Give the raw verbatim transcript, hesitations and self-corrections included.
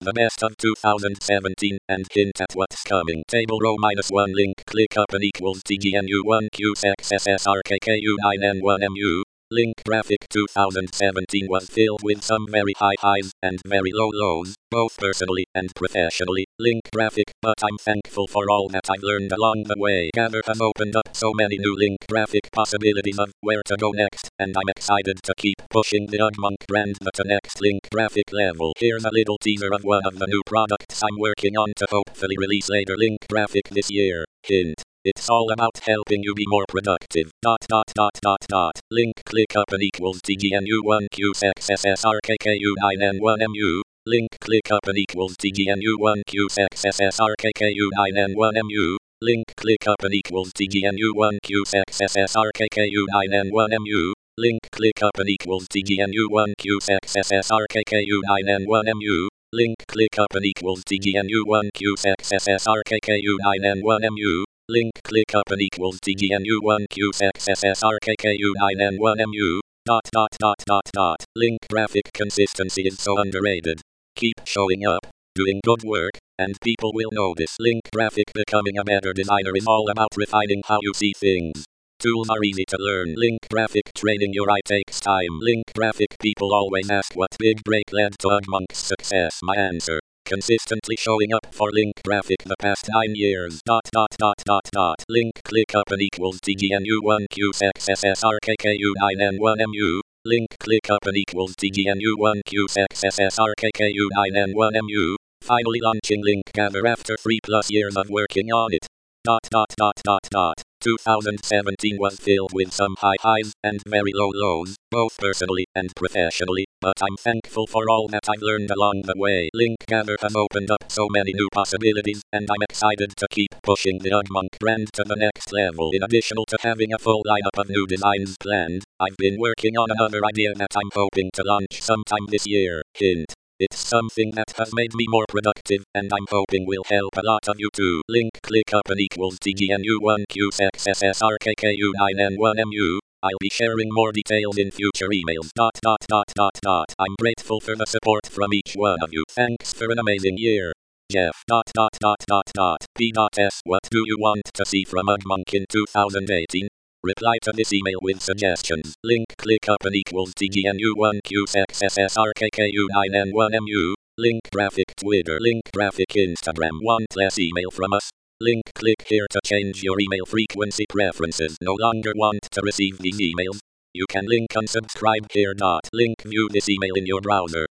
The best of two thousand seventeen, and hint at what's coming. Table row minus one link, click up and equals T G N U one Q X S S R K K U nine N one M U. Link graphic two thousand seventeen was filled with some very high highs and very low lows, both personally and professionally. Link graphic, but I'm thankful for all that I've learned along the way. Gather has opened up so many new link graphic possibilities of where to go next, and I'm excited to keep pushing the UGMonk brand to the next link graphic level. Here's a little teaser of one of the new products I'm working on to hopefully release later. Link graphic this year. Hint. It's all about helping you be more productive. Dot dot dot dot dot. Link click up and equals T G N U one Q X S S R K K U nine N one M U. Link click up and equals T G N U one Q X S S R K K U nine N one M U. Link click up and equals T G N U one Q X S S R K K U nine N one M U. Link click up and equals T G N U one Q X S S R K K U nine N one M U. Link click up and equals T G N U one Q X S S R K K U nine N one M U. Link click up and equals T G N U one Q X S S R K K U nine N one M U. Dot dot dot dot dot. Link graphic consistency is so underrated. Keep showing up, doing good work, and people will notice. Link graphic becoming a better designer is all about refining how you see things. Tools are easy to learn. Link graphic training your eye takes time. Link graphic people always ask what big break led to UGMonk's success. My answer. Consistently showing up for link graphic the past nine years. Dot dot dot dot dot. Link click up and equals T G N U one Q X S S R K K U nine N one M U. Link click up and equals T G N U one Q X S S R K K U nine N one M U. Finally launching link gather after three plus years of working on it. Dot dot dot dot dot. two thousand seventeen was filled with some high highs and very low lows, both personally and professionally, but I'm thankful for all that I've learned along the way. Link gather has opened up so many new possibilities, and I'm excited to keep pushing the UGMonk brand to the next level. In addition to having a full lineup of new designs planned, I've been working on another idea that I'm hoping to launch sometime this year. Hint. It's something that has made me more productive, and I'm hoping will help a lot of you too. Link click up and equals T G N U one Q X S S R K K U nine N one M U. I'll be sharing more details in future emails. Dot dot dot dot dot. I'm grateful for the support from each one of you. Thanks for an amazing year. Jeff. Dot dot dot dot dot. P dot S. What do you want to see from UGMonk in two thousand eighteen? Reply to this email with suggestions. Link click up and equals T G N U one Q X S S R K K U nine N one M U. Link graphic Twitter. Link graphic Instagram. Want less email from us? Link click here to change your email frequency preferences. No longer want to receive these emails? You can link unsubscribe here. Link view this email in your browser.